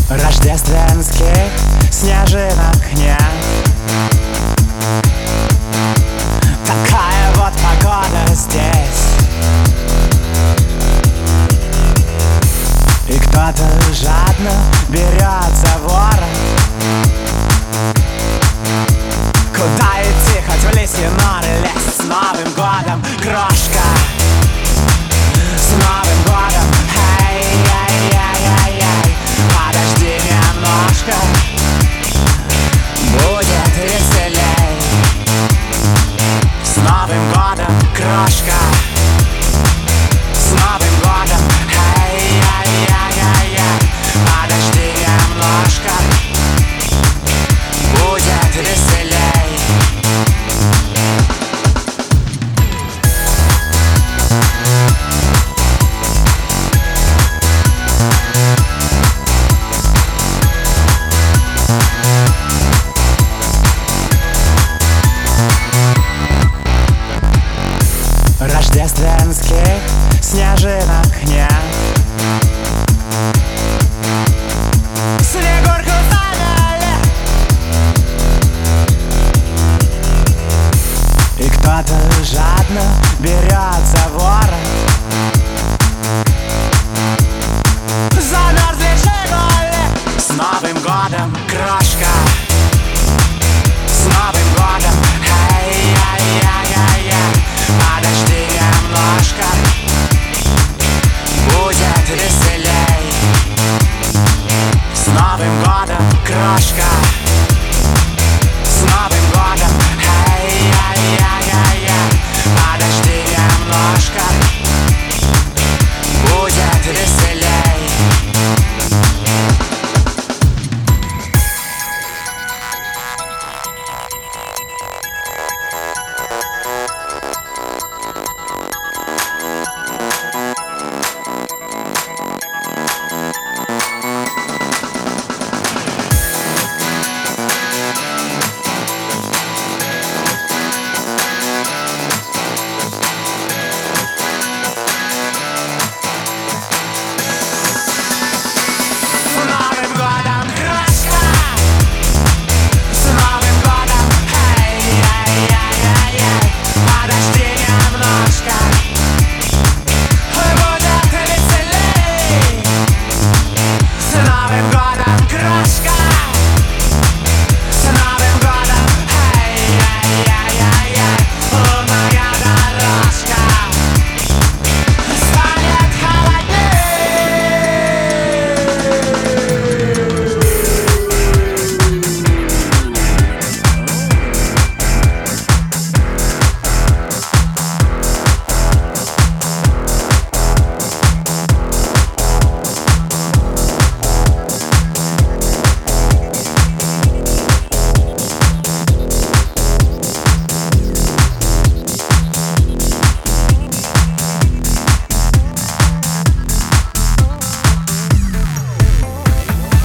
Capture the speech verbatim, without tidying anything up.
Рождественских снежинок нет. Такая вот погода здесь. И кто-то жадно берет за ворот. Куда идти, хоть в лисьи норы лезть. С Новым годом, крошка! С Новым годом! Эй, эй, эй, эй, эй. Подожди немножко, будет веселей. С Новым годом, крошка! С Новым годом! Эй, эй, эй, эй, эй. Подожди немножко, будет веселей. Рождественских снежинок нет. Снегурку замели. И кто-то жадно берет за ворот. Замерзли «Жигули». С Новым годом, крошка! С Новым годом! Эй, эй, эй, эй, эй. Подожди немножко, будет веселей. С Новым годом, крошка! С Новым годом! Эй, эй, эй, эй, эй. Подожди немножко, будет веселей. I've got